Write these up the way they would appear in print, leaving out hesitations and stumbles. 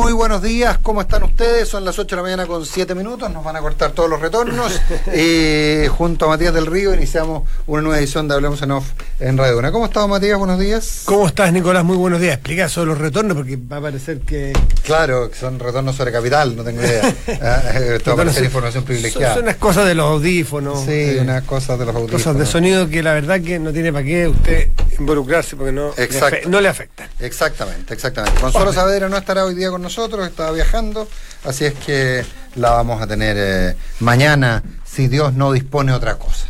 Muy buenos días, ¿cómo están ustedes? Son las 8 de la mañana con 7 minutos, nos van a cortar todos los retornos. Junto a Matías del Río iniciamos una nueva edición de Hablemos en Off en Radio Una. ¿Cómo estás, Matías? Buenos días. ¿Cómo estás, Nicolás? Muy buenos días. Explica sobre los retornos porque va a parecer que... Claro, que son retornos sobre capital, no tengo idea. Esto va a parecer información privilegiada. Son unas cosas de los audífonos. Sí, unas cosas de los audífonos. Cosas de sonido que la verdad que no tiene para qué usted involucrarse porque no le afectan. Exactamente. Consuelo Saavedra no estará hoy día con nosotros, estaba viajando, así es que la vamos a tener mañana, si Dios no dispone otra cosa.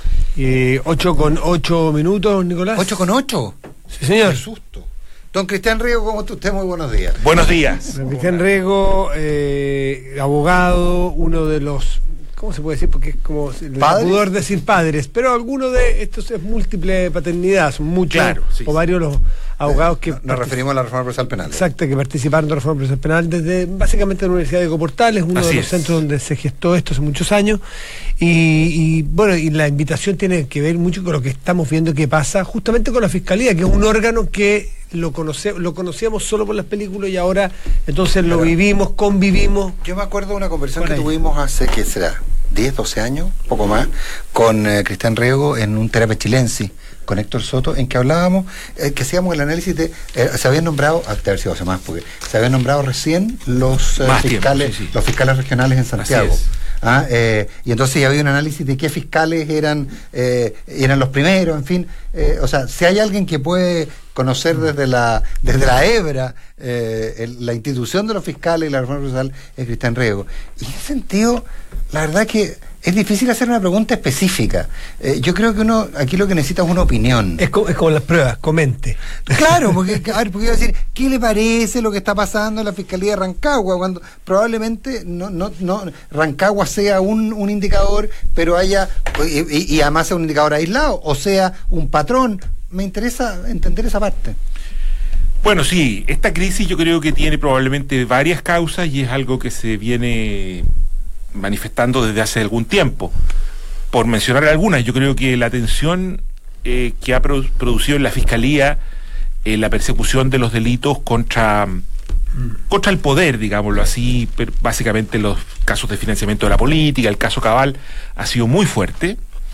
8:08 minutos, Nicolás. ¿8:08? Sí, señor. Qué susto. Don Cristian Riego, ¿cómo está usted? Muy buenos días. Buenos días. Don Cristian Riego, abogado, uno de los... ¿Cómo se puede decir? Porque es como el pudor decir padres, pero algunos de estos es múltiple paternidad, son muchos, claro, sí, o varios los abogados que... Nos referimos a la reforma procesal penal. Exacto, que participaron de la reforma procesal penal desde básicamente la Universidad de Coportales, uno de los centros donde se gestó esto hace muchos años, y bueno, y la invitación tiene que ver mucho con lo que estamos viendo que pasa justamente con la Fiscalía, que es un órgano que lo conocíamos solo por las películas y ahora entonces lo vivimos, convivimos. Yo me acuerdo de una conversación que tuvimos hace, ¿qué será? 10, 12 años, poco más, con Cristian Riego en un Terapia Chilensis con Héctor Soto, en que hablábamos, que hacíamos el análisis de, se habían nombrado, a ver si hace más, porque se habían nombrado recién los fiscales, los fiscales regionales en Santiago. Y entonces ya había un análisis de qué fiscales eran los primeros, en fin, o sea, si hay alguien que puede conocer desde la hebra la institución de los fiscales y la reforma procesal es Cristian Riego. Y en ese sentido, la verdad que es difícil hacer una pregunta específica. Yo creo que uno aquí lo que necesita es una opinión. Es como las pruebas, comente. Claro, porque iba a decir, ¿qué le parece lo que está pasando en la Fiscalía de Rancagua? Cuando probablemente no Rancagua sea un indicador, pero haya, y además sea un indicador aislado, o sea, un patrón. Me interesa entender esa parte. Bueno, sí, esta crisis yo creo que tiene probablemente varias causas y es algo que se viene manifestando desde hace algún tiempo. Por mencionar algunas, yo creo que la tensión que ha producido en la Fiscalía la persecución de los delitos contra el poder, digámoslo así, básicamente los casos de financiamiento de la política, el caso Cabal, ha sido muy fuerte.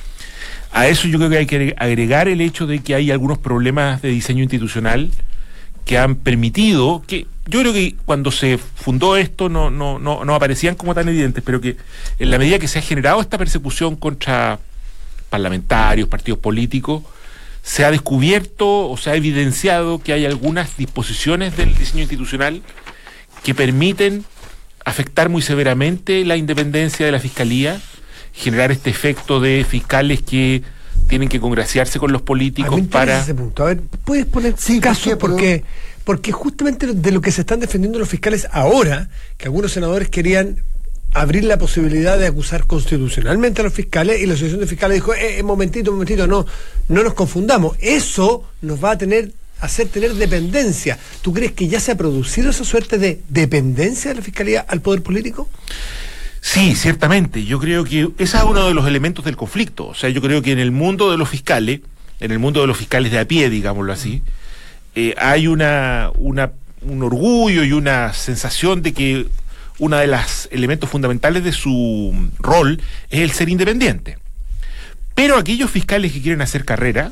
A eso yo creo que hay que agregar el hecho de que hay algunos problemas de diseño institucional que han permitido que, yo creo que cuando se fundó esto no aparecían como tan evidentes, pero que en la medida que se ha generado esta persecución contra parlamentarios, partidos políticos, se ha descubierto o se ha evidenciado que hay algunas disposiciones del diseño institucional que permiten afectar muy severamente la independencia de la Fiscalía, generar este efecto de fiscales que tienen que congraciarse con los políticos para... Ese punto. A ver, ¿puedes poner caso? Porque justamente de lo que se están defendiendo los fiscales ahora, que algunos senadores querían abrir la posibilidad de acusar constitucionalmente a los fiscales, y la Asociación de Fiscales dijo, momentito, no nos confundamos, eso nos va a hacer tener dependencia. ¿Tú crees que ya se ha producido esa suerte de dependencia de la Fiscalía al poder político? Sí, ciertamente. Yo creo que ese es uno de los elementos del conflicto. O sea, yo creo que en el mundo de los fiscales, de a pie, digámoslo así, hay un orgullo y una sensación de que uno de los elementos fundamentales de su rol es el ser independiente. Pero aquellos fiscales que quieren hacer carrera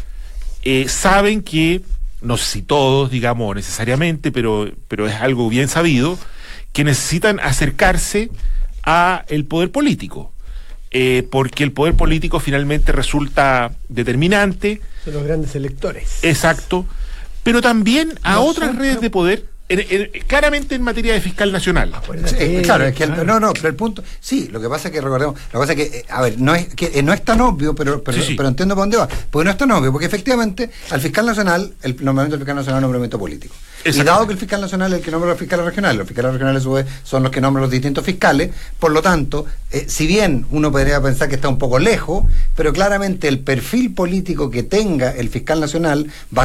saben que, no sé si todos, digamos, necesariamente, pero es algo bien sabido, que necesitan acercarse a el poder político, porque el poder político finalmente resulta determinante. Son los grandes electores. Exacto, pero también a otras redes de poder, claramente en materia de fiscal nacional. Sí, claro, es que pero el punto, sí, lo que pasa es que recordemos, a ver, no es tan obvio, pero entiendo por dónde va, porque no es tan obvio, porque efectivamente al fiscal nacional, el nombramiento del fiscal nacional es un nombramiento político. Y dado que el fiscal nacional es el que nombra a los fiscales regionales a su vez son los que nombran los distintos fiscales, por lo tanto, si bien uno podría pensar que está un poco lejos, pero claramente el perfil político que tenga el fiscal nacional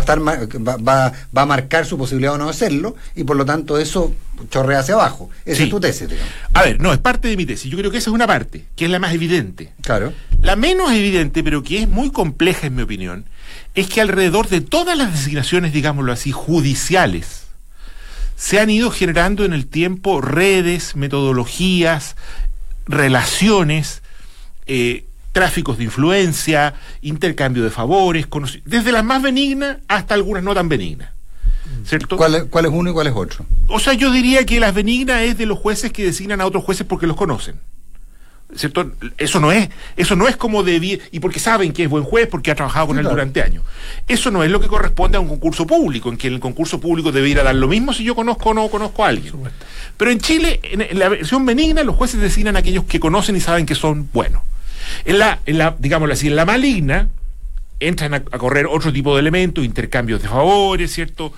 va a marcar su posibilidad de no hacerlo, y por lo tanto eso chorrea hacia abajo. Esa es tu tesis, digamos. A ver, no, es parte de mi tesis. Yo creo que esa es una parte, que es la más evidente. Claro. La menos evidente, pero que es muy compleja en mi opinión, es que alrededor de todas las designaciones, digámoslo así, judiciales se han ido generando en el tiempo redes, metodologías, relaciones, tráficos de influencia, intercambio de favores, desde las más benignas hasta algunas no tan benignas. ¿Cierto? ¿Cuál es uno y cuál es otro? O sea, yo diría que las benignas es de los jueces que designan a otros jueces porque los conocen. ¿Cierto? Eso no es como y porque saben que es buen juez, porque ha trabajado con él durante años. Eso no es lo que corresponde a un concurso público, en que en el concurso público debiera dar lo mismo si yo conozco o no conozco a alguien. Pero en Chile, en la versión benigna, los jueces designan a aquellos que conocen y saben que son buenos. Digámoslo así, en la maligna entran a correr otro tipo de elementos, intercambios de favores, ¿cierto?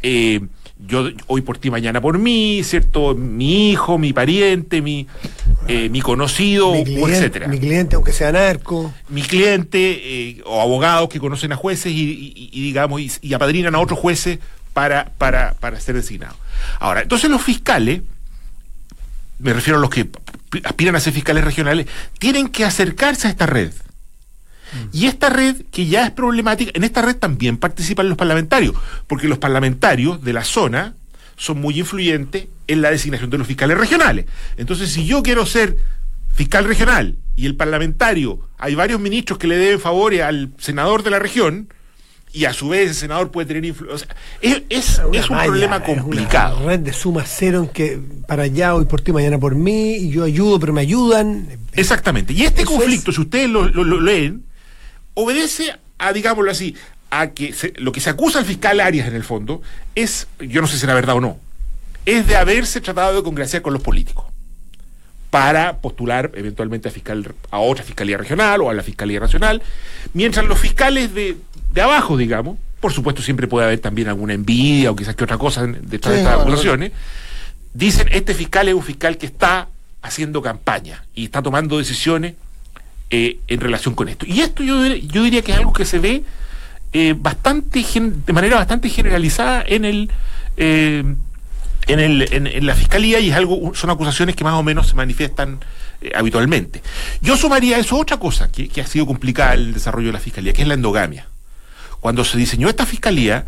Yo hoy por ti, mañana por mí, ¿cierto? Mi hijo, mi pariente, mi conocido, etcétera. Mi cliente, aunque sea narco. Mi cliente, o abogados que conocen a jueces y apadrinan a otros jueces para ser designados. Ahora, entonces los fiscales, me refiero a los que aspiran a ser fiscales regionales, tienen que acercarse a esta red. Y esta red, que ya es problemática, en esta red también participan los parlamentarios, porque los parlamentarios de la zona son muy influyentes en la designación de los fiscales regionales. Entonces, si yo quiero ser fiscal regional y el parlamentario, hay varios ministros que le deben favores al senador de la región, y a su vez el senador puede tener influencia. Es un problema complicado. Es una red de suma cero en que para allá, hoy por ti, mañana por mí, y yo ayudo, pero me ayudan. Exactamente. Y este conflicto, si ustedes lo leen, obedece a, digámoslo así, a que lo que se acusa al fiscal Arias en el fondo es, yo no sé si será verdad o no, es de haberse tratado de congraciar con los políticos para postular eventualmente a otra fiscalía regional o a la fiscalía nacional, mientras los fiscales de abajo, digamos, por supuesto siempre puede haber también alguna envidia o quizás que otra cosa detrás de estas acusaciones, dicen, este fiscal es un fiscal que está haciendo campaña y está tomando decisiones en relación con esto. Y esto yo diría que es algo que se ve de manera bastante generalizada en la fiscalía, y son acusaciones que más o menos se manifiestan habitualmente. Yo sumaría a eso otra cosa que ha sido complicada el desarrollo de la fiscalía, que es la endogamia. Cuando se diseñó esta fiscalía,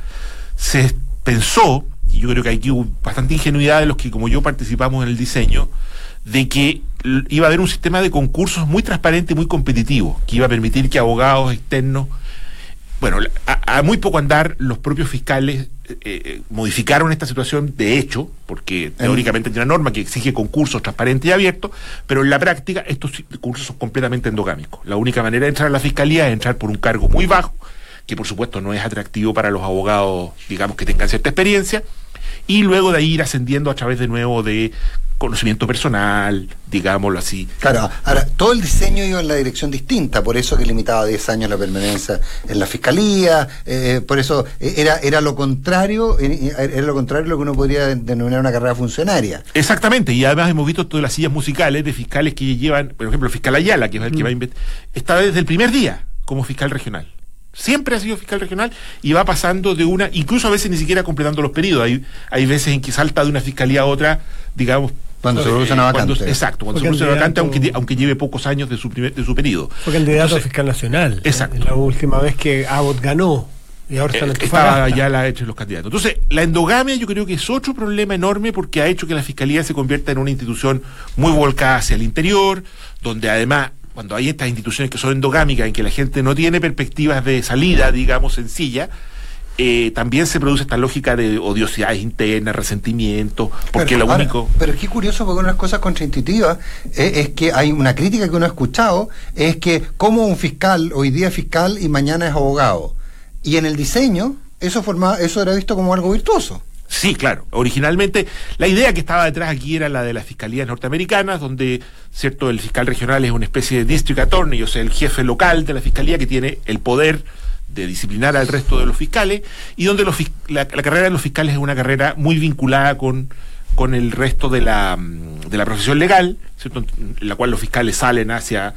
se pensó, y yo creo que aquí hubo bastante ingenuidad de los que como yo participamos en el diseño, de que iba a haber un sistema de concursos muy transparente y muy competitivo, que iba a permitir que abogados externos, bueno, a muy poco andar, los propios fiscales modificaron esta situación de hecho, porque teóricamente hay una norma que exige concursos transparentes y abiertos, pero en la práctica estos concursos son completamente endogámicos. La única manera de entrar a la fiscalía es entrar por un cargo muy bajo, que por supuesto no es atractivo para los abogados, digamos, que tengan cierta experiencia, y luego de ahí ir ascendiendo a través de nuevo de conocimiento personal, digámoslo así. Claro, ahora, todo el diseño iba en la dirección distinta, por eso que limitaba a 10 años la permanencia en la fiscalía, por eso era lo contrario, era lo contrario a lo que uno podría denominar una carrera funcionaria. Exactamente, y además hemos visto todas las sillas musicales de fiscales que llevan, por ejemplo, el fiscal Ayala, que es el que va a está desde el primer día como fiscal regional. Siempre ha sido fiscal regional y va pasando de una, incluso a veces ni siquiera completando los periodos. Hay veces en que salta de una fiscalía a otra, digamos, cuando se produce una vacante. Cuando se produce una vacante, aunque lleve pocos años de su periodo. Fue candidato a fiscal nacional. Exacto. La última vez que Abbott ganó. Y ahora estaba ya la hecho los candidatos. Entonces, la endogamia yo creo que es otro problema enorme, porque ha hecho que la fiscalía se convierta en una institución muy volcada hacia el interior, donde además, cuando hay estas instituciones que son endogámicas, en que la gente no tiene perspectivas de salida, digamos, sencilla, también se produce esta lógica de odiosidades internas, resentimientos, porque Pero qué curioso, porque una de las cosas contraintuitivas es que hay una crítica que uno ha escuchado, es que como un fiscal hoy día es fiscal y mañana es abogado. Y en el diseño, eso era visto como algo virtuoso. Sí, claro. Originalmente, la idea que estaba detrás aquí era la de las fiscalías norteamericanas, donde, cierto, el fiscal regional es una especie de district attorney, o sea, el jefe local de la fiscalía que tiene el poder de disciplinar al resto de los fiscales, y donde la carrera de los fiscales es una carrera muy vinculada con el resto de la profesión legal, ¿cierto? En la cual los fiscales salen hacia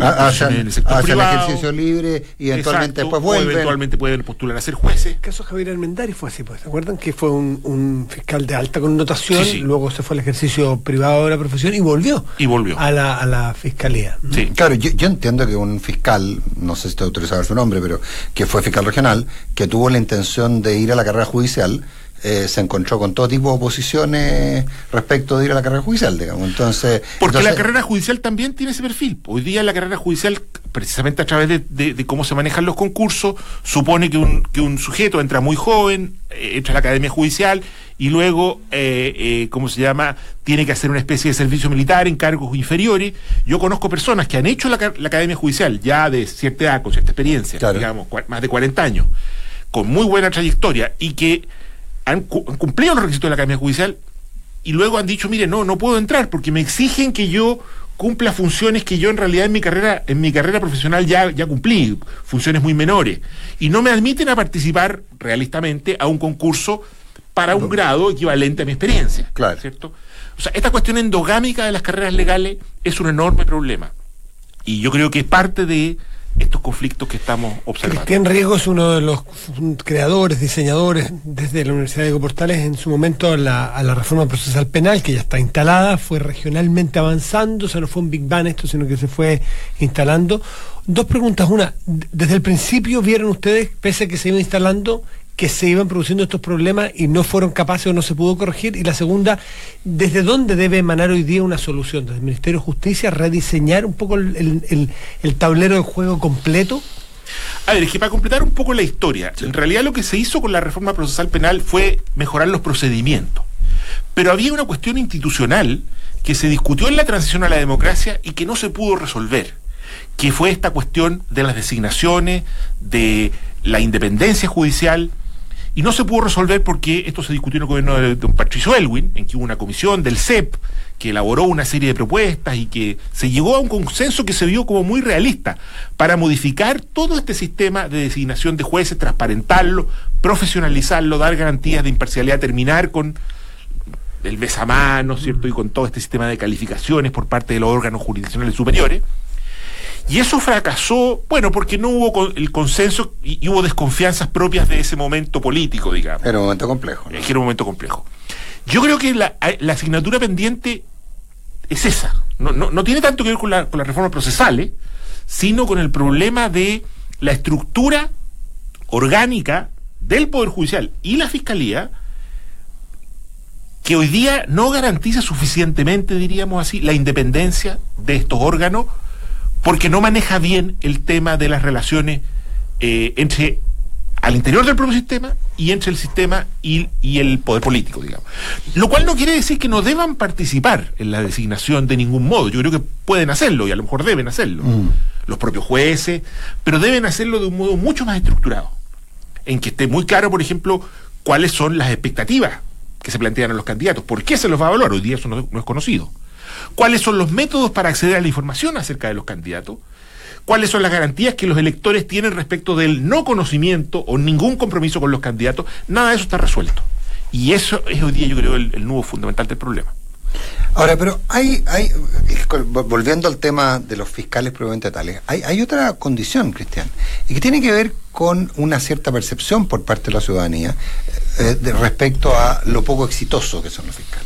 el sector privado, el ejercicio libre, y eventualmente después vuelven. Eventualmente pueden postular a ser jueces. El caso de Javier Armendáriz fue así, pues. ¿Se acuerdan que fue un fiscal de alta connotación? Sí. Luego se fue al ejercicio privado de la profesión y volvió a la fiscalía. Sí. Claro, yo entiendo que un fiscal, no sé si estoy autorizado a dar su nombre, pero que fue fiscal regional, que tuvo la intención de ir a la carrera judicial, se encontró con todo tipo de oposiciones respecto de ir a la carrera judicial, digamos. Porque la carrera judicial también tiene ese perfil. Hoy día la carrera judicial, precisamente a través de cómo se manejan los concursos, supone que un sujeto entra muy joven, entra a la academia judicial y luego, tiene que hacer una especie de servicio militar en cargos inferiores. Yo conozco personas que han hecho la academia judicial ya de cierta edad, con cierta experiencia, claro, digamos, más de 40 años, con muy buena trayectoria y que han cumplido los requisitos de la academia judicial y luego han dicho, mire, no puedo entrar porque me exigen que yo cumpla funciones que yo en realidad en mi carrera profesional ya cumplí, funciones muy menores, y no me admiten a participar realistamente a un concurso para un grado equivalente a mi experiencia, claro, ¿cierto? O sea, esta cuestión endogámica de las carreras legales es un enorme problema y yo creo que es parte de estos conflictos que estamos observando. Cristian Riego es uno de los creadores, diseñadores desde la Universidad de Diego Portales en su momento a la reforma procesal penal, que ya está instalada, fue regionalmente avanzando, o sea, no fue un Big Bang esto, sino que se fue instalando. Dos preguntas. Una, desde el principio vieron ustedes, pese a que se iba instalando, que se iban produciendo estos problemas y no fueron capaces o no se pudo corregir. Y la segunda, ¿desde dónde debe emanar hoy día una solución? ¿Desde el Ministerio de Justicia rediseñar un poco el tablero de juego completo? A ver, es que para completar un poco la historia, en realidad lo que se hizo con la reforma procesal penal fue mejorar los procedimientos. Pero había una cuestión institucional que se discutió en la transición a la democracia y que no se pudo resolver, que fue esta cuestión de las designaciones, de la independencia judicial. Y no se pudo resolver porque esto se discutió en el gobierno de don Patricio Aylwin, en que hubo una comisión del CEP que elaboró una serie de propuestas y que se llegó a un consenso que se vio como muy realista para modificar todo este sistema de designación de jueces, transparentarlo, profesionalizarlo, dar garantías de imparcialidad, terminar con el besamanos, ¿cierto? Y con todo este sistema de calificaciones por parte de los órganos jurisdiccionales superiores. Y eso fracasó, bueno, porque no hubo el consenso y hubo desconfianzas propias de ese momento político, digamos. Era un momento complejo, ¿no? Era un momento complejo. Yo creo que la asignatura pendiente es esa. No tiene tanto que ver con la reforma procesal, sino con el problema de la estructura orgánica del Poder Judicial y la Fiscalía, que hoy día no garantiza suficientemente, diríamos así, la independencia de estos órganos, porque no maneja bien el tema de las relaciones entre al interior del propio sistema y entre el sistema y el poder político, digamos. Lo cual no quiere decir que no deban participar en la designación de ningún modo. Yo creo que pueden hacerlo y a lo mejor deben hacerlo. Los propios jueces, pero deben hacerlo de un modo mucho más estructurado, en que esté muy claro, por ejemplo, cuáles son las expectativas que se plantean a los candidatos, por qué se los va a evaluar. Hoy día eso no es conocido. ¿Cuáles son los métodos para acceder a la información acerca de los candidatos? ¿Cuáles son las garantías que los electores tienen respecto del no conocimiento o ningún compromiso con los candidatos? Nada de eso está resuelto. Y eso es hoy día, yo creo, el nudo fundamental del problema. Ahora, pero volviendo al tema de los fiscales propiamente tales, hay otra condición, Cristian, y que tiene que ver con una cierta percepción por parte de la ciudadanía respecto a lo poco exitoso que son los fiscales.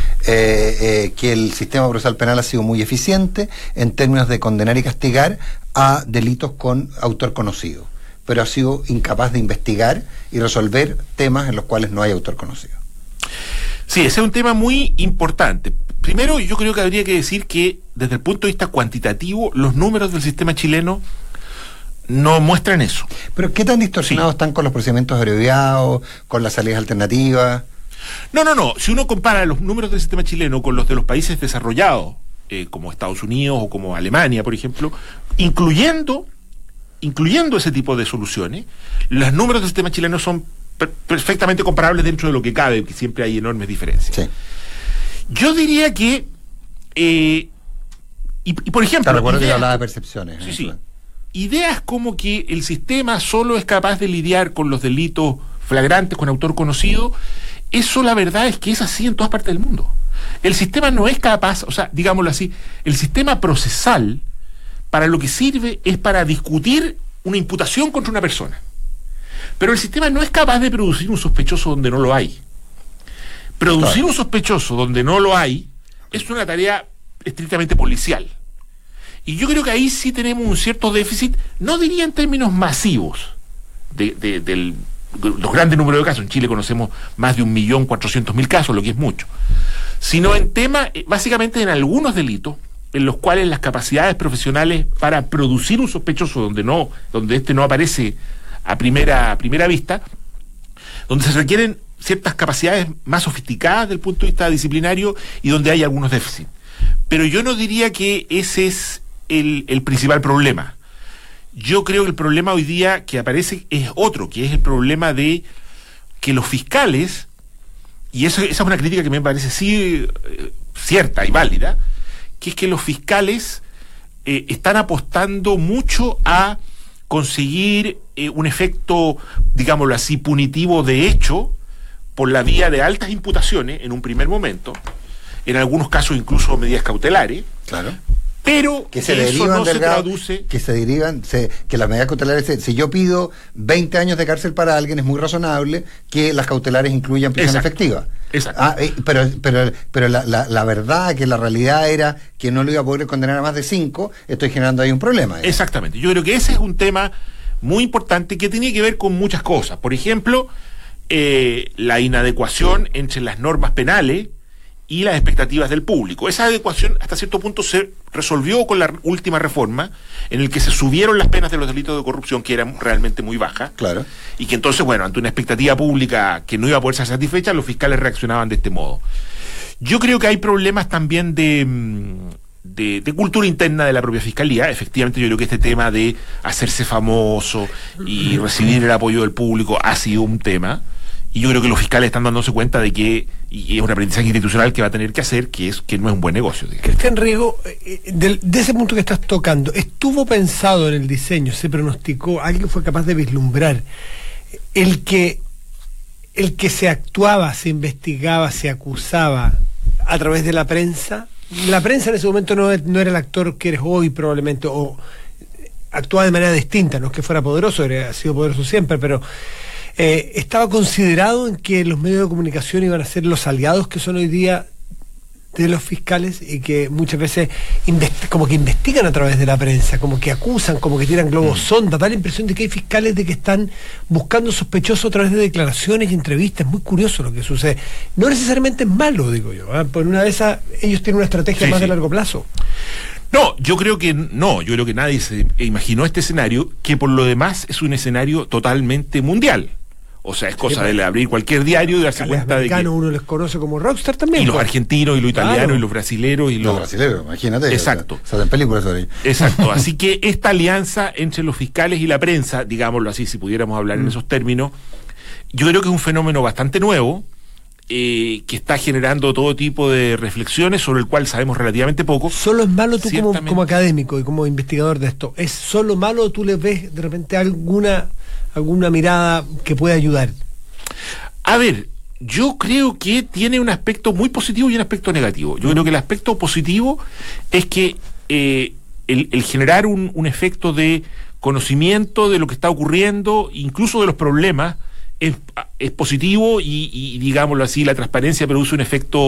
Que el sistema procesal penal ha sido muy eficiente en términos de condenar y castigar a delitos con autor conocido, pero ha sido incapaz de investigar y resolver temas en los cuales no hay autor conocido. Sí, ese es un tema muy importante. Primero, yo creo que habría que decir que desde el punto de vista cuantitativo, los números del sistema chileno no muestran eso. Pero ¿qué tan distorsionados están con los procedimientos abreviados, con las salidas alternativas? No. Si uno compara los números del sistema chileno con los de los países desarrollados, como Estados Unidos o como Alemania, por ejemplo, incluyendo ese tipo de soluciones, los números del sistema chileno son perfectamente comparables dentro de lo que cabe, que siempre hay enormes diferencias. Sí. Yo diría que, por ejemplo... Te recuerdo que hablaba de percepciones. Sí. Ideas como que el sistema solo es capaz de lidiar con los delitos flagrantes con autor conocido, eso la verdad es que es así en todas partes del mundo. El sistema no es capaz, o sea, digámoslo así, el sistema procesal para lo que sirve es para discutir una imputación contra una persona. Pero el sistema no es capaz de producir un sospechoso donde no lo hay. Producir un sospechoso donde no lo hay es una tarea estrictamente policial. Y yo creo que ahí sí tenemos un cierto déficit, no diría en términos masivos, del los grandes números de casos. En Chile conocemos más de 1.400.000 casos, lo que es mucho. Sino en temas, básicamente en algunos delitos, en los cuales las capacidades profesionales para producir un sospechoso donde este no aparece a primera vista, donde se requieren ciertas capacidades más sofisticadas desde el punto de vista disciplinario y donde hay algunos déficits. Pero yo no diría que ese es el principal problema. Yo creo que el problema hoy día que aparece es otro, que es el problema de que los fiscales, y esa es una crítica que me parece cierta y válida, que es que los fiscales están apostando mucho a conseguir un efecto, digámoslo así, punitivo de hecho, por la vía de altas imputaciones en un primer momento, en algunos casos incluso medidas cautelares, claro, pero que eso no se traduce... Que las medidas cautelares, si yo pido 20 años de cárcel para alguien, es muy razonable que las cautelares incluyan prisión efectiva. Exacto. Pero la verdad, que la realidad era que no lo iba a poder condenar a más de 5, estoy generando ahí un problema. Exactamente. Yo creo que ese es un tema muy importante que tiene que ver con muchas cosas. Por ejemplo, la inadecuación entre las normas penales y las expectativas del público. Esa adecuación hasta cierto punto se resolvió con la última reforma, en el que se subieron las penas de los delitos de corrupción, que eran realmente muy bajas. Claro. Y que entonces, bueno, ante una expectativa pública que no iba a poder ser satisfecha, los fiscales reaccionaban de este modo. Yo creo que hay problemas también de cultura interna de la propia fiscalía. Efectivamente, yo creo que este tema de hacerse famoso y recibir el apoyo del público ha sido un tema. Y yo creo que los fiscales están dándose cuenta de que, y es un aprendizaje institucional que va a tener que hacer, que no es un buen negocio. Cristian Riego, de ese punto que estás tocando, ¿estuvo pensado en el diseño, se pronosticó, alguien fue capaz de vislumbrar el que se actuaba, se investigaba, se acusaba a través de la prensa? La prensa en ese momento no era el actor que eres hoy probablemente, o actuaba de manera distinta, no es que fuera poderoso, ha sido poderoso siempre, pero... ¿estaba considerado en que los medios de comunicación iban a ser los aliados que son hoy día de los fiscales y que muchas veces como que investigan a través de la prensa, como que acusan, como que tiran globos sonda? Da la impresión de que hay fiscales de que están buscando sospechosos a través de declaraciones y entrevistas. Es muy curioso lo que sucede. No necesariamente es malo, digo yo, por una de esas ellos tienen una estrategia más de largo plazo. No, yo creo que nadie se imaginó este escenario, que por lo demás es un escenario totalmente mundial. O sea, es cosa de abrir cualquier diario y darse cuenta de que... uno les conoce como rockstar también. Y los argentinos, y los italianos, y los brasileros, y los brasileros, imagínate. Exacto. Salen películas sobre ellos. Exacto. Así que esta alianza entre los fiscales y la prensa, digámoslo así, si pudiéramos hablar en esos términos, yo creo que es un fenómeno bastante nuevo, que está generando todo tipo de reflexiones sobre el cual sabemos relativamente poco. ¿Solo es malo tú como académico y como investigador de esto? ¿Es solo malo o tú le ves de repente alguna mirada que pueda ayudar? A ver, yo creo que tiene un aspecto muy positivo y un aspecto negativo. Yo creo que el aspecto positivo es que el generar un efecto de conocimiento de lo que está ocurriendo, incluso de los problemas, es positivo y digámoslo así, la transparencia produce un efecto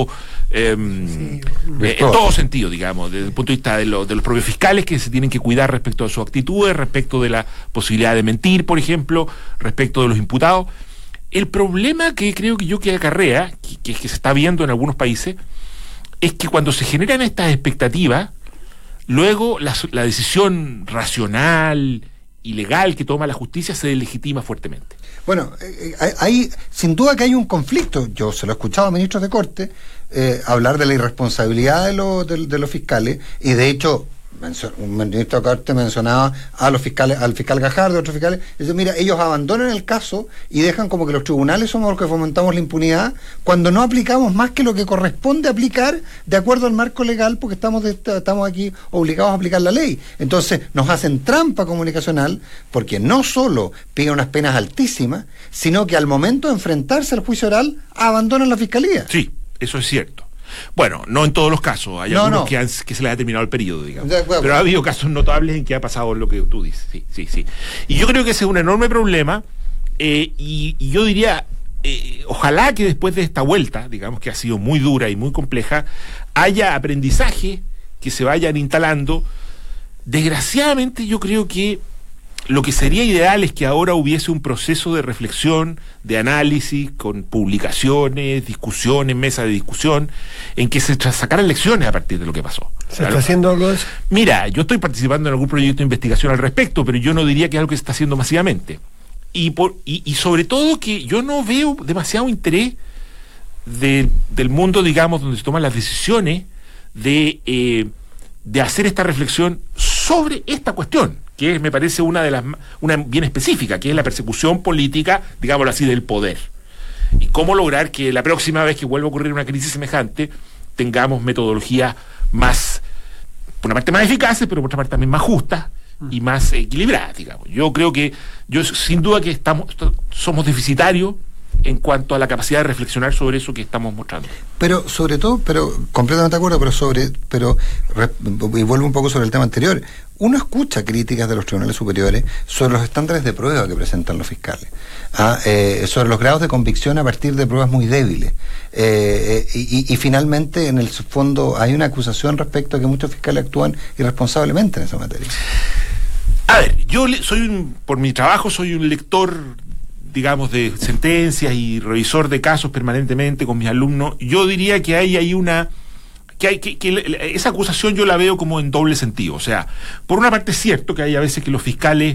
en todo sentido, digamos, desde el punto de vista de los propios fiscales, que se tienen que cuidar respecto a sus actitudes, respecto de la posibilidad de mentir, por ejemplo, respecto de los imputados. El problema que creo que acarrea, que se está viendo en algunos países, es que cuando se generan estas expectativas, luego la decisión racional y legal que toma la justicia se deslegitima fuertemente. Bueno, hay sin duda que hay un conflicto. Yo se lo he escuchado a ministros de Corte hablar de la irresponsabilidad de los fiscales, y de hecho un ministro de Corte mencionaba a los fiscales, al fiscal Gajardo, a otros fiscales, y dice, mira, ellos abandonan el caso y dejan como que los tribunales somos los que fomentamos la impunidad, cuando no aplicamos más que lo que corresponde aplicar de acuerdo al marco legal, porque estamos aquí obligados a aplicar la ley. Entonces nos hacen trampa comunicacional, porque no solo piden unas penas altísimas, sino que al momento de enfrentarse al juicio oral abandonan la fiscalía. Sí, eso es cierto. Bueno, no en todos los casos, hay algunos que se les ha terminado el periodo, digamos. Pero ha habido casos notables en que ha pasado lo que tú dices. Sí. Y yo creo que ese es un enorme problema, y yo diría, ojalá que después de esta vuelta, digamos que ha sido muy dura y muy compleja, haya aprendizaje que se vayan instalando. Desgraciadamente yo creo que lo que sería ideal es que ahora hubiese un proceso de reflexión, de análisis, con publicaciones, discusiones, mesas de discusión, en que se sacaran lecciones a partir de lo que pasó. ¿Se está haciendo algo de eso? Mira, yo estoy participando en algún proyecto de investigación al respecto, pero yo no diría que es algo que se está haciendo masivamente. Y sobre todo que yo no veo demasiado interés del mundo, digamos, donde se toman las decisiones de hacer esta reflexión sobre esta cuestión, que me parece una bien específica, que es la persecución política, digámoslo así, del poder. Y cómo lograr que la próxima vez que vuelva a ocurrir una crisis semejante tengamos metodologías más, por una parte más eficaces, pero por otra parte también más justas y más equilibradas, digamos. Yo creo que, sin duda que somos deficitarios en cuanto a la capacidad de reflexionar sobre eso que estamos mostrando. Pero sobre todo, completamente de acuerdo, y vuelvo un poco sobre el tema anterior, uno escucha críticas de los tribunales superiores sobre los estándares de prueba que presentan los fiscales, sobre los grados de convicción a partir de pruebas muy débiles, y finalmente en el fondo hay una acusación respecto a que muchos fiscales actúan irresponsablemente en esa materia. A ver, por mi trabajo soy un lector, digamos, de sentencias y revisor de casos permanentemente con mis alumnos. Yo diría que esa acusación yo la veo como en doble sentido. O sea, por una parte es cierto que hay a veces que los fiscales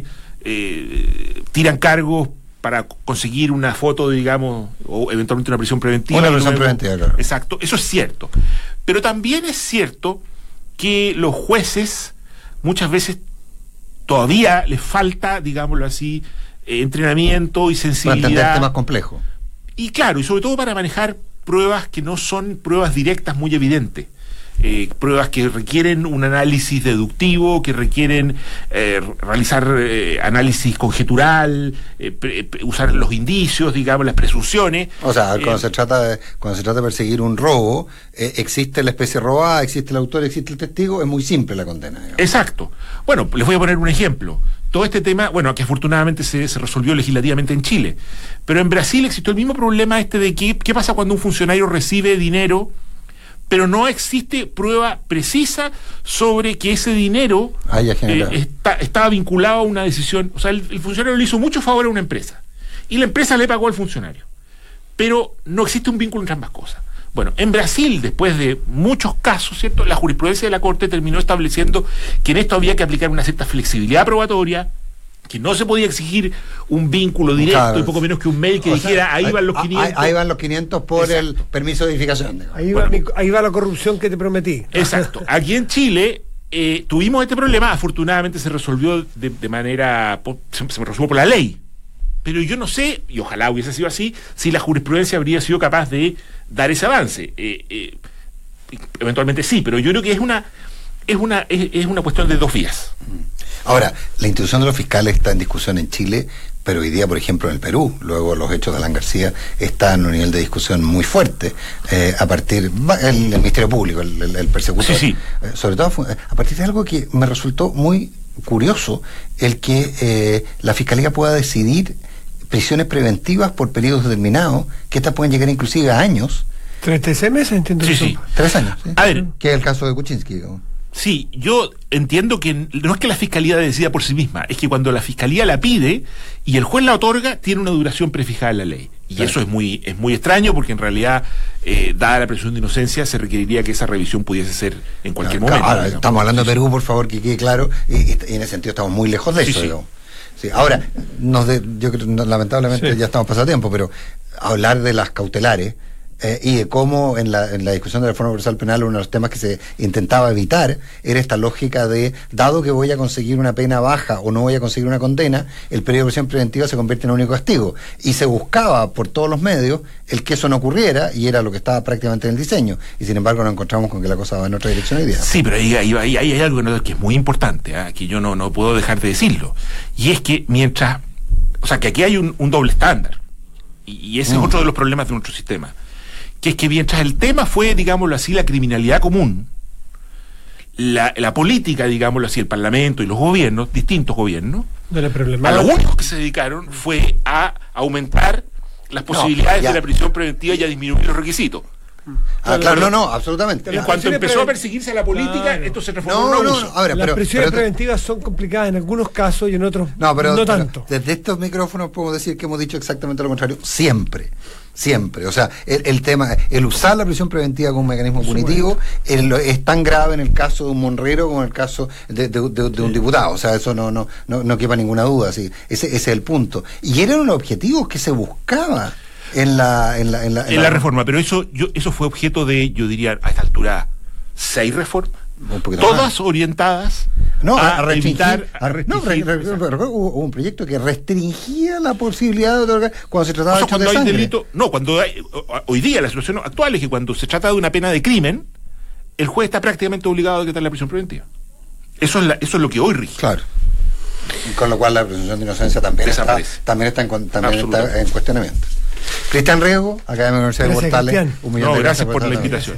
tiran cargos para conseguir una foto, digamos, o eventualmente una prisión preventiva. Una prisión preventiva, claro. Exacto, eso es cierto. Pero también es cierto que los jueces muchas veces todavía les falta, digámoslo así, entrenamiento y sensibilidad. Para entender temas complejos. Y claro, y sobre todo para manejar pruebas que no son pruebas directas muy evidentes. Pruebas que requieren un análisis deductivo, que requieren realizar análisis conjetural, usar los indicios, digamos, las presunciones. O sea, cuando se trata de perseguir un robo, existe la especie robada, existe el autor, existe el testigo, es muy simple la condena, digamos. Exacto. Bueno, les voy a poner un ejemplo. Todo este tema, bueno, que afortunadamente se resolvió legislativamente en Chile, pero en Brasil existió el mismo problema de qué pasa cuando un funcionario recibe dinero, pero no existe prueba precisa sobre que ese dinero estaba vinculado a una decisión. O sea, el funcionario le hizo mucho favor a una empresa y la empresa le pagó al funcionario, pero no existe un vínculo entre ambas cosas. Bueno, en Brasil, después de muchos casos, ¿cierto?, la jurisprudencia de la Corte terminó estableciendo que en esto había que aplicar una cierta flexibilidad probatoria, que no se podía exigir un vínculo directo, claro, y poco menos que un mail que dijera, ahí van los 500. Ahí van los 500 por Exacto. El permiso de edificación. Ahí va la corrupción que te prometí. Exacto. Aquí en Chile tuvimos este problema, afortunadamente se resolvió de manera, se resolvió por la ley. Pero yo no sé, y ojalá hubiese sido así, si la jurisprudencia habría sido capaz de dar ese avance. Eventualmente sí, pero yo creo que es una cuestión de dos vías. Ahora, la institución de los fiscales está en discusión en Chile, pero hoy día, por ejemplo, en el Perú, luego los hechos de Alan García, está en un nivel de discusión muy fuerte, a partir del Ministerio Público, el persecutor. Sí. Sobre todo a partir de algo que me resultó muy curioso, el que la Fiscalía pueda decidir prisiones preventivas por periodos determinados, que estas pueden llegar inclusive a años. 36 meses, entiendo. Sí. 3 años. ¿Sí? A ver, que es el caso de Kuczynski, digamos. Sí, yo entiendo que no es que la Fiscalía decida por sí misma, es que cuando la Fiscalía la pide y el juez la otorga, tiene una duración prefijada en la ley. Y claro, eso es muy extraño, porque en realidad, dada la presunción de inocencia, se requeriría que esa revisión pudiese ser en cualquier momento. Ahora, estamos hablando de Perú, por favor, que quede claro, y en ese sentido estamos muy lejos de eso, digamos. Sí, ahora, yo creo, lamentablemente ya estamos pasando tiempo, pero hablar de las cautelares y de cómo en la discusión de la reforma procesal penal uno de los temas que se intentaba evitar era esta lógica de, dado que voy a conseguir una pena baja o no voy a conseguir una condena, el periodo de prisión preventiva se convierte en un único castigo, y se buscaba por todos los medios el que eso no ocurriera, y era lo que estaba prácticamente en el diseño, y sin embargo nos encontramos con que la cosa va en otra dirección hoy día. Sí, pero ahí hay algo que es muy importante, que yo no puedo dejar de decirlo, y es que que aquí hay un doble estándar, y ese es otro de los problemas de nuestro sistema, que es que mientras el tema fue, digámoslo así, la criminalidad común, la política, digámoslo así, el Parlamento y los gobiernos, distintos gobiernos, a lo único que se dedicaron fue a aumentar las posibilidades de la prisión preventiva y a disminuir los requisitos. Claro, no, absolutamente. En cuanto empezó a perseguirse a la política, esto se transformó en un abuso. Ahora, las presiones preventivas son complicadas en algunos casos y en otros no tanto. Desde estos micrófonos podemos decir que hemos dicho exactamente lo contrario, siempre. O sea, el usar la prisión preventiva como un mecanismo punitivo es tan grave en el caso de un monrero como en el caso de un diputado. O sea, eso no quepa ninguna duda. ¿Sí? Ese es el punto. Y eran los objetivos que se buscaba en la reforma, pero eso fue objeto de, yo diría, a esta altura, 6 reformas, todas más orientadas a evitar... Hubo un proyecto que restringía la posibilidad de otorgar cuando se trataba de hechos de sangre. Delito, hoy día la situación actual es que cuando se trata de una pena de crimen, el juez está prácticamente obligado a decretar la prisión preventiva. Eso es lo que hoy rige. Claro. Con lo cual la presunción de inocencia también está en cuestionamiento. Cristian Riego, Academia de la Universidad de Portales. Gracias por la invitación.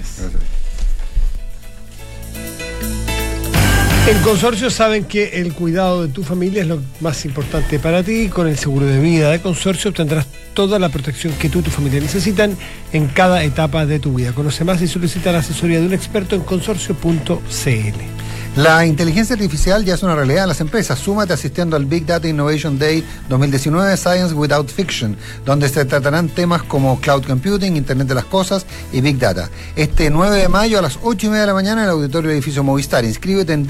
En Consorcio saben que el cuidado de tu familia es lo más importante para ti. Con el seguro de vida de Consorcio obtendrás toda la protección que tú y tu familia necesitan en cada etapa de tu vida. Conoce más y solicita la asesoría de un experto en consorcio.cl. La inteligencia artificial ya es una realidad en las empresas. Súmate asistiendo al Big Data Innovation Day 2019 Science Without Fiction, donde se tratarán temas como Cloud Computing, Internet de las Cosas y Big Data. Este 9 de mayo a las 8:30 de la mañana en el auditorio del edificio Movistar. Inscríbete en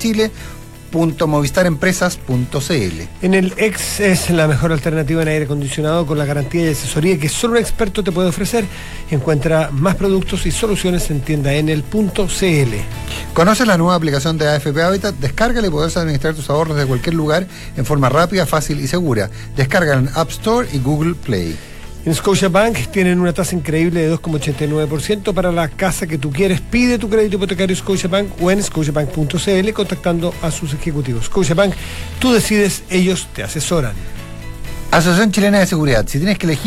bigdatachile.movistaремpresas.cl. En el Ex es la mejor alternativa en aire acondicionado con la garantía y asesoría que solo un experto te puede ofrecer. Encuentra más productos y soluciones en tiendaenel.cl. ¿Conoces la nueva aplicación de AFP Habitat? Descárgala y podrás administrar tus ahorros de cualquier lugar en forma rápida, fácil y segura. Descárgala en App Store y Google Play. En Scotiabank tienen una tasa increíble de 2,89% para la casa que tú quieres. Pide tu crédito hipotecario Scotiabank o en scotiabank.cl contactando a sus ejecutivos. Scotiabank, tú decides, ellos te asesoran. Asociación Chilena de Seguridad, si tienes que elegir...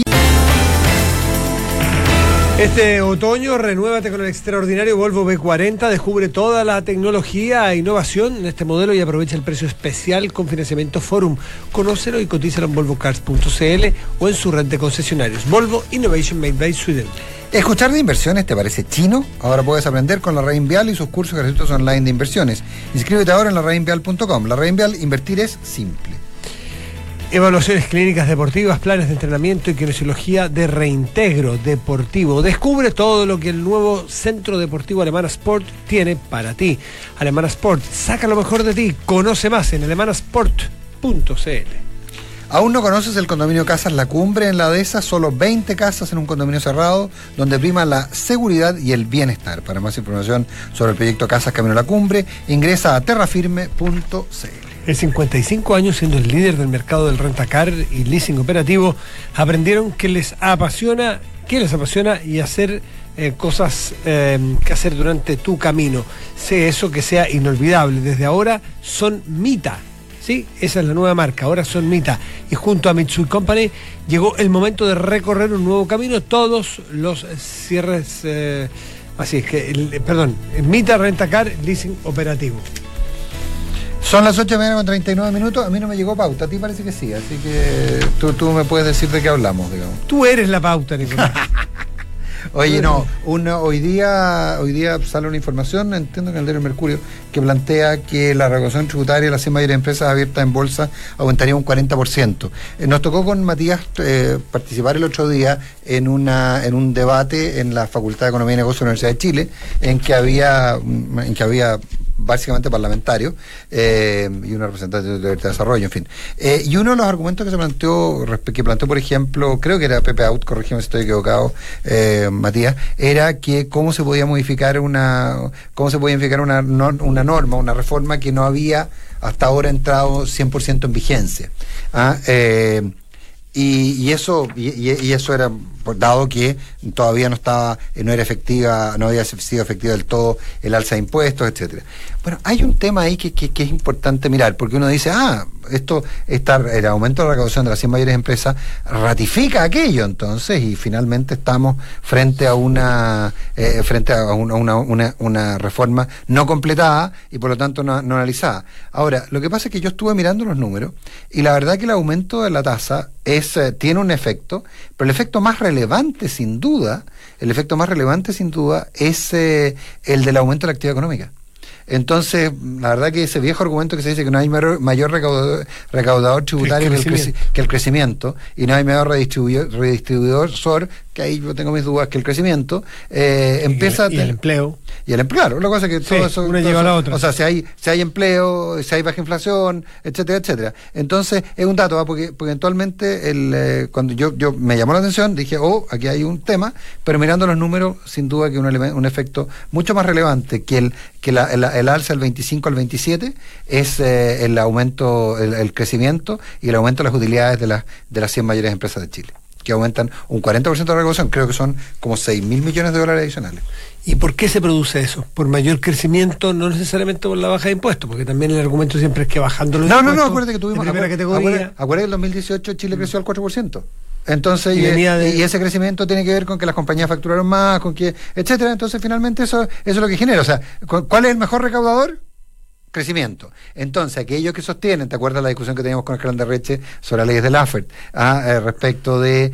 Este otoño, renuévate con el extraordinario Volvo V40, descubre toda la tecnología e innovación en este modelo y aprovecha el precio especial con financiamiento Forum. Conócelo y cotízalo en volvocars.cl o en su red de concesionarios. Volvo Innovation Made by Sweden. ¿Escuchar de inversiones te parece chino? Ahora puedes aprender con la Reinvial y sus cursos gratuitos online de inversiones. Inscríbete ahora en la Reinvial.com. La Reinvial, invertir es simple. Evaluaciones clínicas deportivas, planes de entrenamiento y kinesiología de reintegro deportivo. Descubre todo lo que el nuevo Centro Deportivo Alemana Sport tiene para ti. Alemana Sport, saca lo mejor de ti. Conoce más en alemanasport.cl. ¿Aún no conoces el condominio Casas La Cumbre en la Dehesa? Solo 20 casas en un condominio cerrado donde prima la seguridad y el bienestar. Para más información sobre el proyecto Casas Camino a la Cumbre, ingresa a terrafirme.cl. En 55 años siendo el líder del mercado del rentacar y leasing operativo, aprendieron que les apasiona y hacer cosas que hacer durante tu camino. Sé eso que sea inolvidable. Desde ahora son Mita. ¿Sí? Esa es la nueva marca, ahora son Mita. Y junto a Mitsui Company llegó el momento de recorrer un nuevo camino. Todos los cierres, Mita Rentacar Leasing Operativo. Son las 8:39. A mí no me llegó pauta, a ti parece que sí, así que tú me puedes decir de qué hablamos, digamos. Tú eres la pauta, Nicolás. Oye, hoy día sale una información, entiendo que en el diario Mercurio, que plantea que la recaudación tributaria de las 100 mayores empresas abiertas en bolsa aumentaría un 40%. Nos tocó con Matías participar el otro día en un debate en la Facultad de Economía y Negocios de la Universidad de Chile, en que había básicamente parlamentarios y una representante de desarrollo, en fin. Y uno de los argumentos que planteó, por ejemplo, creo que era Pepe Out, corrígeme si estoy equivocado, Matías, era que cómo se podía modificar una norma, una reforma que no había hasta ahora entrado 100% en vigencia. Y eso era dado que todavía no era efectiva, no había sido efectiva del todo el alza de impuestos, etcétera. Bueno, hay un tema ahí que es importante mirar, porque uno dice, el aumento de la recaudación de las 100 mayores empresas ratifica aquello, entonces, y finalmente estamos frente a una reforma no completada y por lo tanto no analizada. Ahora, lo que pasa es que yo estuve mirando los números y la verdad que el aumento de la tasa tiene un efecto, pero el efecto más relevante sin duda es el del aumento de la actividad económica. Entonces, la verdad que ese viejo argumento que se dice que no hay mayor recaudador tributario que el crecimiento, y no hay mayor redistribuidor que ahí yo tengo mis dudas, que el crecimiento, empieza y el empleo. Y el empleo, claro, la cosa es que todo eso... Una lleva a la otra. O sea, si hay empleo, si hay baja inflación, etcétera, etcétera. Entonces, es un dato, porque eventualmente, cuando yo me llamó la atención, dije, aquí hay un tema, pero mirando los números, sin duda que un efecto mucho más relevante que el alza del 25 al 27 es el aumento, el crecimiento y el aumento de las utilidades de las 100 mayores empresas de Chile, que aumentan un 40% de la recaudación, creo que son como 6.000 millones de dólares adicionales. ¿Y por qué se produce eso? ¿Por mayor crecimiento, no necesariamente por la baja de impuestos? Porque también el argumento siempre es que bajando los impuestos... No, acuérdate que tuvimos... Acuérdate que en 2018 Chile creció al 4%. Entonces, y ese crecimiento tiene que ver con que las compañías facturaron más, con que, etcétera. Entonces, finalmente, eso es lo que genera. O sea, ¿cuál es el mejor recaudador? Crecimiento. Entonces, aquellos que sostienen, ¿te acuerdas la discusión que teníamos con el Carlos de Reche sobre las leyes de Laffer? Respecto de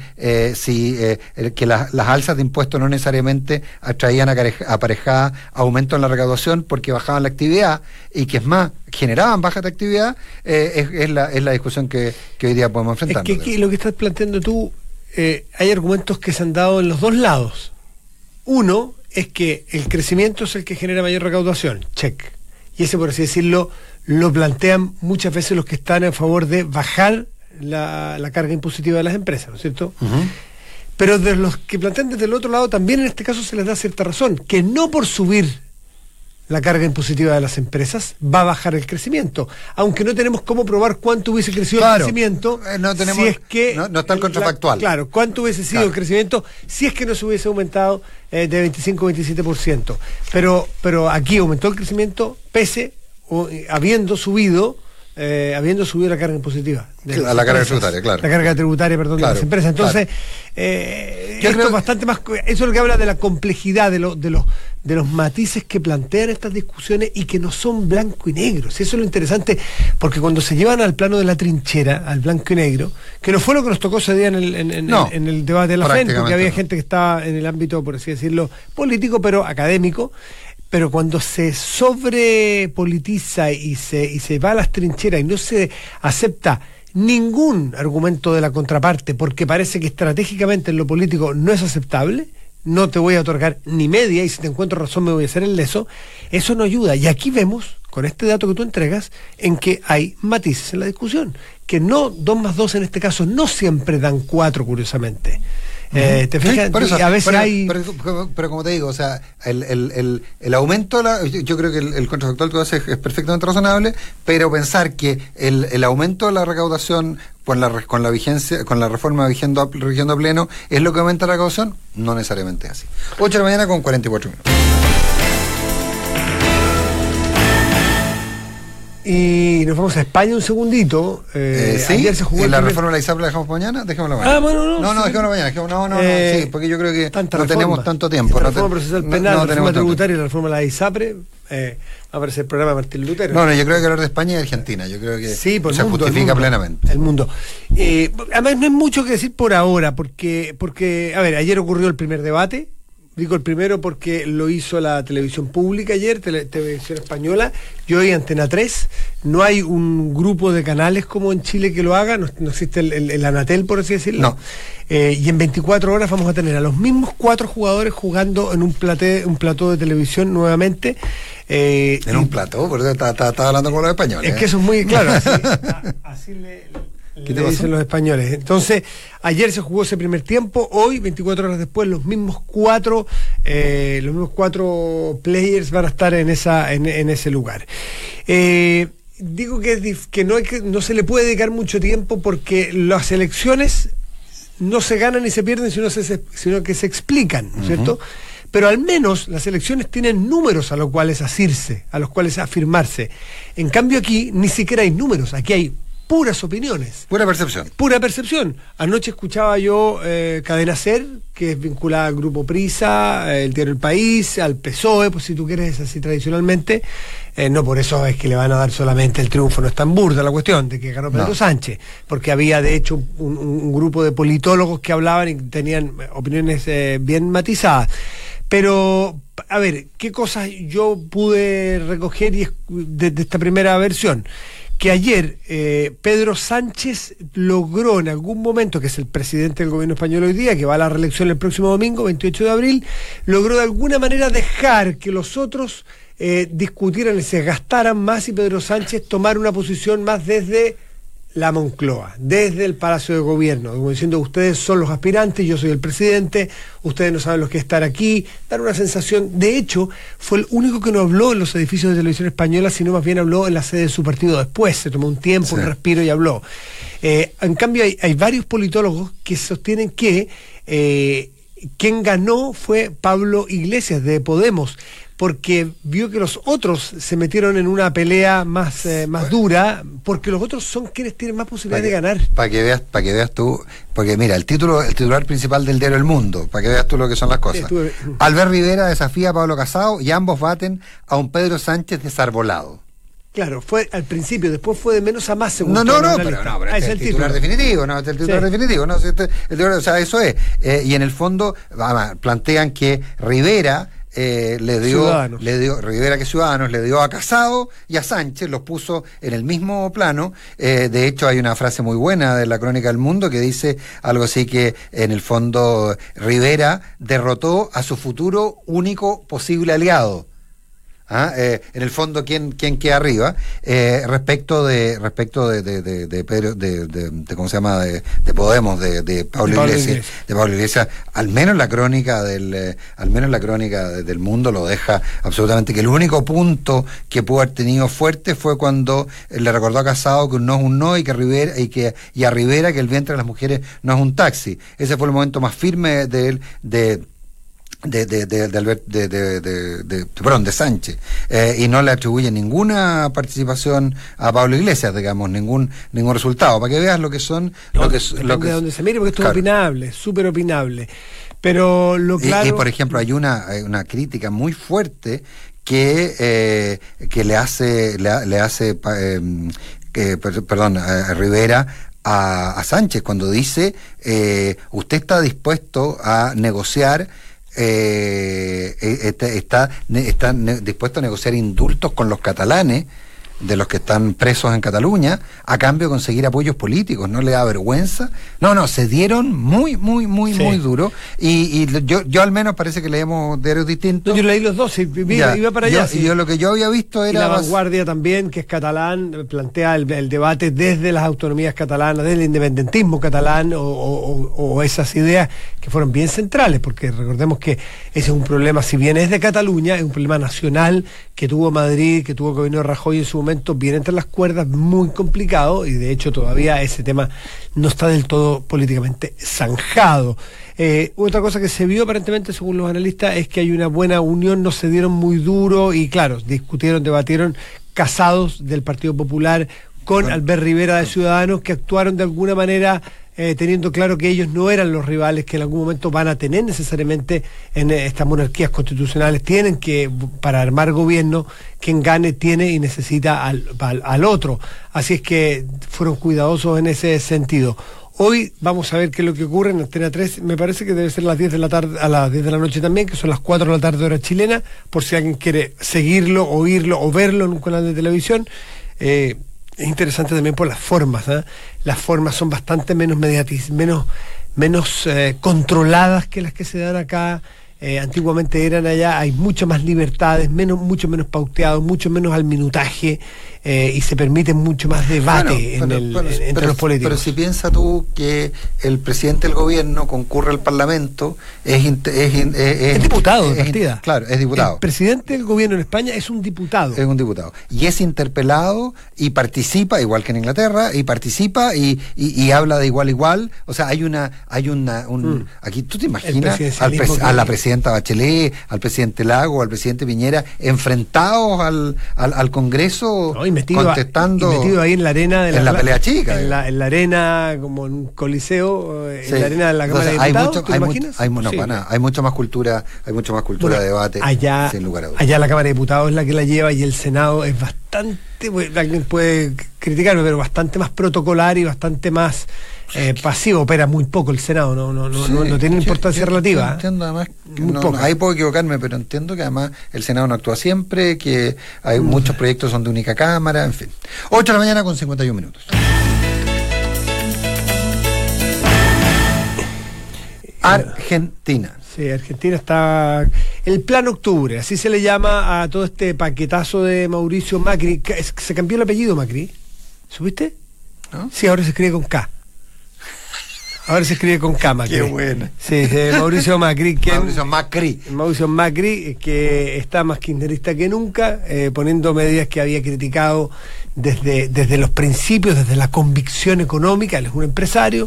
que las alzas de impuestos no necesariamente traían aparejada aumento en la recaudación porque bajaban la actividad, y que es más, generaban baja de actividad, es la discusión que hoy día podemos enfrentar. Es que lo que estás planteando tú, hay argumentos que se han dado en los dos lados. Uno es que el crecimiento es el que genera mayor recaudación, check. Y ese, por así decirlo, lo plantean muchas veces los que están a favor de bajar la carga impositiva de las empresas, ¿no es cierto? Uh-huh. Pero de los que plantean desde el otro lado, también en este caso se les da cierta razón, que no por subir la carga impositiva de las empresas va a bajar el crecimiento, aunque no tenemos cómo probar cuánto hubiese crecido el crecimiento, no tenemos, si es que no está el contrafactual. Claro, cuánto hubiese sido el crecimiento si es que no se hubiese aumentado de 25-27%. Pero aquí aumentó el crecimiento pese habiendo subido la carga impositiva. La carga tributaria, claro. La carga tributaria, perdón, de las empresas. Entonces, esto es bastante más... Eso es lo que habla de la complejidad, de los matices que plantean estas discusiones y que no son blanco y negro. Eso es lo interesante, porque cuando se llevan al plano de la trinchera, al blanco y negro, que no fue lo que nos tocó ese día en el debate de la FEN, porque había gente que estaba en el ámbito, por así decirlo, político, pero académico. Pero cuando se sobrepolitiza y se va a las trincheras y no se acepta ningún argumento de la contraparte, porque parece que estratégicamente en lo político no es aceptable, no te voy a otorgar ni media, y si te encuentro razón me voy a hacer el leso, eso no ayuda. Y aquí vemos, con este dato que tú entregas, en que hay matices en la discusión, que no 2 más 2 en este caso no siempre dan 4, curiosamente. ¿Te fijas? Sí, por eso, a veces hay... pero como te digo, o sea, el aumento, yo creo que el contrafactual que tú haces es perfectamente razonable, pero pensar que el aumento de la recaudación con la reforma rigiendo a pleno es lo que aumenta la recaudación, no necesariamente es así. 8 de la mañana con 44 minutos. Y nos vamos a España un segundito. Sí, ayer se jugó la reforma de la ISAPRE, ¿la dejamos para mañana? Dejémosla mañana. No, dejémosla mañana. Sí, porque yo creo que no tenemos tanto tiempo. La reforma procesal penal, la reforma tributaria y la reforma de la ISAPRE, va a aparecer el programa de Martín Lutero. No, yo creo que hablar de España y Argentina, yo creo que sí, se justifica plenamente. El mundo. Además, no hay mucho que decir por ahora, porque a ver, ayer ocurrió el primer debate. Digo el primero porque lo hizo la televisión pública ayer, televisión española, y hoy Antena 3. No hay un grupo de canales como en Chile que lo haga, no existe el Anatel, por así decirlo. No. Y en 24 horas vamos a tener a los mismos 4 jugadores jugando en un plató de televisión nuevamente. En un plató, porque estaba hablando con los españoles. Es que eso es muy claro, así le dicen los españoles. Entonces, ayer se jugó ese primer tiempo, hoy, 24 horas después, los mismos cuatro players van a estar en ese lugar. Digo que no se le puede dedicar mucho tiempo porque las elecciones no se ganan ni se pierden, sino que se explican, ¿no es cierto? Pero al menos las elecciones tienen números a los cuales asirse, a los cuales afirmarse. En cambio aquí ni siquiera hay números, aquí hay puras opiniones. Pura percepción. Pura percepción. Anoche escuchaba yo Cadena Ser, que es vinculada al Grupo Prisa, el diario El País, al PSOE, pues si tú quieres así tradicionalmente. No por eso es que le van a dar solamente el triunfo, no es tan burda la cuestión de que ganó Pedro Sánchez, porque había de hecho un grupo de politólogos que hablaban y tenían opiniones bien matizadas. Pero, a ver, ¿qué cosas yo pude recoger de esta primera versión? Que ayer Pedro Sánchez logró en algún momento, que es el presidente del gobierno español hoy día, que va a la reelección el próximo domingo, 28 de abril, logró de alguna manera dejar que los otros discutieran y se gastaran más y Pedro Sánchez tomara una posición más desde la Moncloa, desde el Palacio de Gobierno, como diciendo, ustedes son los aspirantes, yo soy el presidente, ustedes no saben lo que es estar aquí, dar una sensación. De hecho, fue el único que no habló en los edificios de televisión española, sino más bien habló en la sede de su partido después, se tomó un tiempo, un respiro y habló. En cambio, hay varios politólogos que sostienen que quien ganó fue Pablo Iglesias de Podemos, porque vio que los otros se metieron en una pelea más dura, porque los otros son quienes tienen más posibilidades de ganar. Para que veas tú, porque mira, el titular principal del diario El Mundo, para que veas tú lo que son las cosas. Albert Rivera desafía a Pablo Casado y ambos baten a un Pedro Sánchez desarbolado. Claro, fue al principio, después fue de menos a más según pero este es el titular definitivo, ¿no? Este es el titular definitivo, ¿no? O sea, eso es. Y en el fondo, plantean que Rivera le dio Rivera, que Ciudadanos le dio a Casado y a Sánchez, los puso en el mismo plano. De hecho hay una frase muy buena de la Crónica del Mundo que dice algo así, que en el fondo Rivera derrotó a su futuro único posible aliado. En el fondo, ¿quién queda arriba? Respecto de Pedro, de ¿cómo se llama? De Podemos, de Pablo Iglesias. De Pablo Iglesias, al menos la crónica del Mundo lo deja absolutamente, que el único punto que pudo haber tenido fuerte fue cuando le recordó a Casado que un no es un no, y que Rivera, y a Rivera que el vientre de las mujeres no es un taxi. Ese fue el momento más firme de Sánchez, y no le atribuye ninguna participación a Pablo Iglesias, digamos, ningún resultado, para que veas lo que son, de donde se mire, porque esto es opinable, súper opinable, pero lo claro. Y por ejemplo hay una crítica muy fuerte que le hace a Rivera a Sánchez, cuando dice usted está dispuesto a negociar, está dispuesto a negociar indultos con los catalanes, de los que están presos en Cataluña, a cambio de conseguir apoyos políticos. ¿No le da vergüenza? No, se dieron muy duro, y yo al menos parece que leemos diarios distintos. Yo leí los dos, iba para allá. Lo que yo había visto era... Y La Vanguardia también, que es catalán, plantea el debate desde las autonomías catalanas, desde el independentismo catalán, o esas ideas que fueron bien centrales, porque recordemos que ese es un problema, si bien es de Cataluña, es un problema nacional que tuvo Madrid, que tuvo el gobierno de Rajoy en su momento, viene entre las cuerdas, muy complicado, y de hecho todavía ese tema no está del todo políticamente zanjado. Otra cosa que se vio aparentemente según los analistas es que hay una buena unión, no se dieron muy duro, y claro, debatieron Casados del Partido Popular con Albert Rivera de Ciudadanos, que actuaron de alguna manera teniendo claro que ellos no eran los rivales que en algún momento van a tener necesariamente en estas monarquías constitucionales. Tienen que, para armar gobierno, quien gane tiene y necesita al otro. Así es que fueron cuidadosos en ese sentido. Hoy vamos a ver qué es lo que ocurre en Antena 3, me parece que debe ser a las 10 de la tarde, a las 10 de la noche también, que son las 4 de la tarde hora chilena, por si alguien quiere seguirlo, oírlo o verlo en un canal de televisión. Es interesante también por las formas, ¿eh? Las formas son bastante menos menos controladas que las que se dan acá. Antiguamente eran allá, hay muchas más libertades, mucho menos pauteado, mucho menos al minutaje, y se permite mucho más debate entre los políticos. Pero si piensas tú que el presidente del gobierno concurre al Parlamento, es diputado de partida. Claro, es diputado. El presidente del gobierno en España es un diputado. Es un diputado. Y es interpelado y participa, igual que en Inglaterra, y participa y habla de igual a igual. O sea, hay aquí tú te imaginas a la presidenta Bachelet, al presidente Lago, al presidente Piñera, enfrentados al Congreso. No, contestando. Metido ahí en la arena de la pelea chica. En la arena, como en un coliseo, en la arena de la Cámara de Diputados. ¿Te imaginas? Hay mucha más cultura, de debate, allá, sin lugar a dudas. Allá la Cámara de Diputados es la que la lleva y el Senado es bastante, alguien puede criticarme, pero bastante más protocolar y bastante más pasivo. Opera muy poco el Senado, no tiene importancia relativa. Yo entiendo además, ahí puedo equivocarme, pero entiendo que además el Senado no actúa siempre, que hay muchos proyectos son de única cámara, en fin. 8 de la mañana con 51 minutos. Argentina. Sí, Argentina está... El Plan Octubre, así se le llama a todo este paquetazo de Mauricio Macri. Se cambió el apellido Macri. ¿Supiste? ¿No? Sí, ahora se escribe con K. Ahora se escribe con K, Macri. Qué buena. Sí, Mauricio Macri. Mauricio Macri, que está más kirchnerista que nunca, poniendo medidas que había criticado desde los principios, desde la convicción económica. Él es un empresario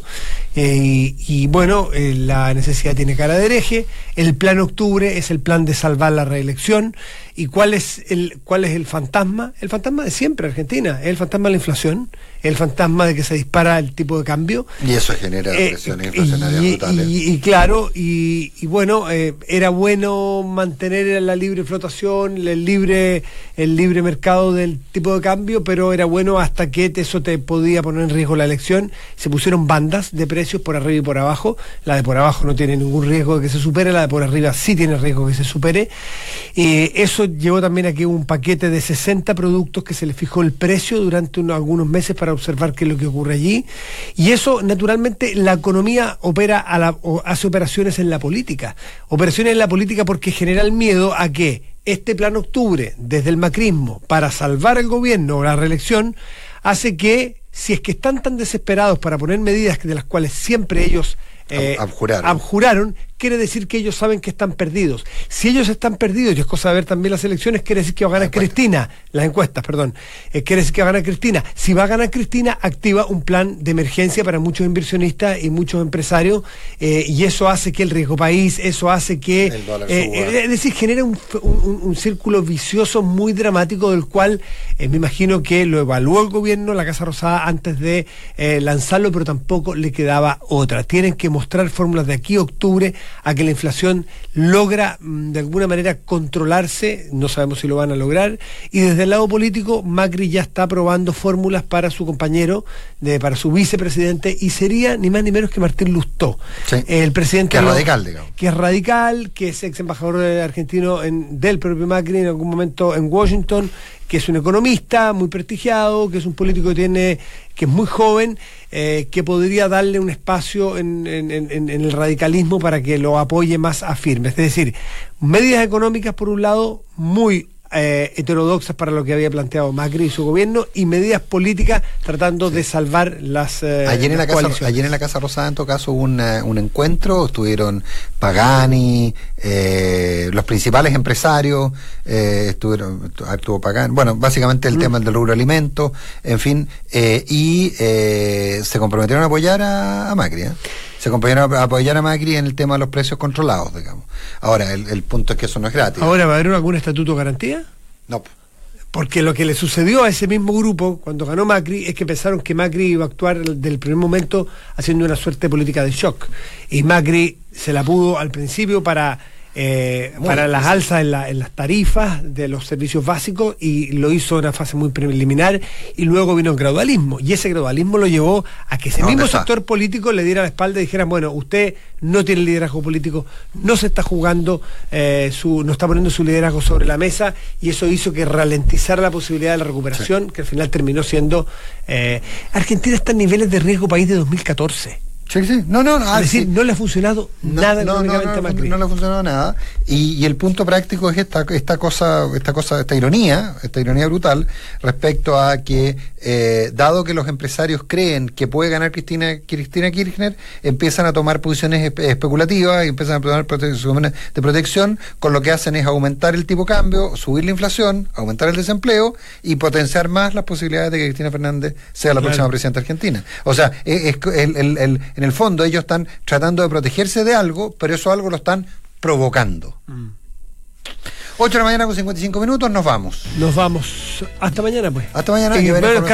y bueno, la necesidad tiene cara de hereje. El Plan Octubre es el plan de salvar la reelección. ¿Y cuál es el fantasma? El fantasma de siempre, Argentina. Es el fantasma de la inflación, el fantasma de que se dispara el tipo de cambio. Y eso genera presiones inflacionarias brutales. Y claro, bueno, era bueno mantener la libre flotación, el libre mercado del tipo de cambio, pero era bueno hasta que eso te podía poner en riesgo la elección. Se pusieron bandas de precios por arriba y por abajo. La de por abajo no tiene ningún riesgo de que se supere, la de por arriba sí tiene riesgo de que se supere. Eso llevó también a que hubo un paquete de 60 productos que se les fijó el precio durante algunos meses para observar qué es lo que ocurre allí. Y eso, naturalmente, la economía opera hace operaciones en la política. Operaciones en la política porque genera el miedo a que este Plan Octubre, desde el macrismo, para salvar el gobierno o la reelección, hace que, si es que están tan desesperados para poner medidas de las cuales siempre ellos abjuraron, quiere decir que ellos saben que están perdidos. Si ellos están perdidos, y es cosa de ver también las elecciones, quiere decir que va a ganar Cristina, las encuestas, perdón, quiere decir que va a ganar Cristina. Si va a ganar Cristina, activa un plan de emergencia para muchos inversionistas y muchos empresarios, y eso hace que el riesgo país, eso hace que, es decir, genera un círculo vicioso muy dramático, del cual me imagino que lo evaluó el gobierno, la Casa Rosada, antes de lanzarlo, pero tampoco le quedaba otra. Tienen que mostrar fórmulas de aquí a octubre a que la inflación logra de alguna manera controlarse. No sabemos si lo van a lograr, y desde el lado político Macri ya está probando fórmulas para su compañero, para su vicepresidente, y sería ni más ni menos que Martín Lustó, el presidente, que es radical, digamos, que es ex embajador argentino del propio Macri en algún momento en Washington, que es un economista muy prestigiado, que es un político que es muy joven, que podría darle un espacio en el radicalismo para que lo apoye más a firme. Es decir, medidas económicas por un lado muy heterodoxas para lo que había planteado Macri y su gobierno, y medidas políticas tratando de salvar las ayer en la Casa Rosada, en todo caso, hubo un encuentro, estuvieron Pagani, los principales empresarios, estuvo Pagani, bueno, básicamente el tema del rubro alimentos, en fin, y se comprometieron a apoyar a Macri, se comprometieron a apoyar a Macri en el tema de los precios controlados, digamos. Ahora, el punto es que eso no es gratis. ¿Ahora va a haber algún estatuto de garantía? No. Porque lo que le sucedió a ese mismo grupo cuando ganó Macri es que pensaron que Macri iba a actuar del primer momento haciendo una suerte de política de shock. Y Macri se la pudo al principio para las alzas en las tarifas de los servicios básicos, y lo hizo en una fase muy preliminar, y luego vino el gradualismo, y ese gradualismo lo llevó a que ese mismo sector político le diera la espalda y dijeran, bueno, usted no tiene liderazgo político, no se está jugando, no está poniendo su liderazgo sobre la mesa, y eso hizo que ralentizara la posibilidad de la recuperación, que al final terminó siendo Argentina está en niveles de riesgo país de 2014. Sí. Es decir, no le ha funcionado nada económicamente a Macri. No le ha funcionado nada. Y el punto práctico es esta ironía brutal respecto a que, dado que los empresarios creen que puede ganar Cristina Kirchner, empiezan a tomar posiciones especulativas y empiezan a tomar posiciones de protección, con lo que hacen es aumentar el tipo de cambio, subir la inflación, aumentar el desempleo y potenciar más las posibilidades de que Cristina Fernández sea la próxima presidenta argentina. O sea, en el fondo ellos están tratando de protegerse de algo, pero eso algo lo están provocando. 8 de la mañana con 55 minutos, nos vamos. Nos vamos. Hasta mañana, pues. Hasta mañana.